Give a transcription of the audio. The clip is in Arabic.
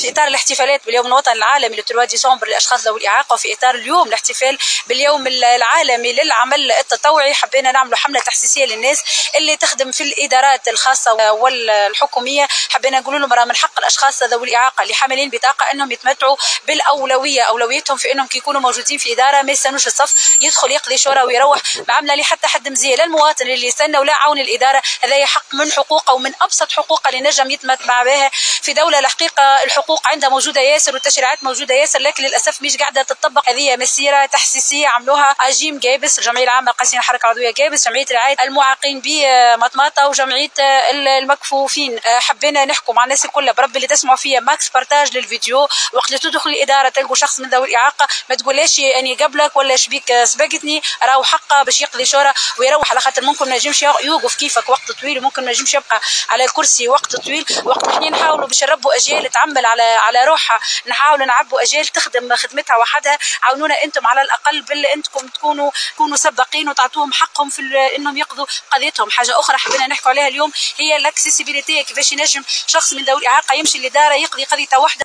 في اطار الاحتفالات باليوم الوطني العالمي ل 3 ديسمبر للاشخاص ذوي الاعاقه، وفي اطار اليوم الاحتفال باليوم العالمي للعمل التطوعي، حبينا نعملوا حمله تحسيسيه للناس اللي تخدم في الادارات الخاصه والحكوميه. حبينا نقول لهم راه من حق الاشخاص ذوي الاعاقه اللي حاملين بطاقه انهم يتمتعوا بالاولويه، اولويتهم في انهم كي يكونوا موجودين في اداره ما يستنوش الصف، يدخل يقضي شوره ويروح بعمله لي حتى حد مزيه. للمواطن اللي يستنى ولا عون الاداره، هذا حق من حقوقه ومن ابسط حقوقه اللي نجم يتمتع بها في دوله. الحقيقه الحقوق عندها موجوده ياسر والتشريعات موجوده ياسر، لكن للاسف مش قاعده تطبق. هذه مسيره تحسيسيه عملوها اجيم جابس، الجمعيه العامه لقاسين الحركه العضويه جابس، جمعيه رعايه المعاقين بمطماطه، وجمعيه المكفوفين. حبينا نحكم مع الناس كلها بربي اللي تسمعوا فيها ماكس بارتاج للفيديو. وقت اللي تدخل الاداره تلقوا شخص من ذوي الاعاقه ما تقوليش اني قبلك ولا شبيك سبقتني، راهو حقه باش يقضي شوره ويروح، على خاطر ممكن ما ينجمش يوقف كيفك وقت طويل، وممكن ما ينجمش يبقى على الكرسي وقت طويل. وقت احنا نحاولوا باش نربوا اجيال تعمل على روحها، نحاولوا نعبوا اجيال تخدم خدمتها وحدها. عاونونا انتم على الاقل باللي انتم تكونوا سباقين وتعطوهم حقهم في انهم يقضوا قضيتهم. حاجه اخرى حبينا نحكوا عليها اليوم هي الاكسسبيليتي، كيفاش ينجم شخص من ذوي الاعاقه يمشي للاداره يقضي قضيته وحده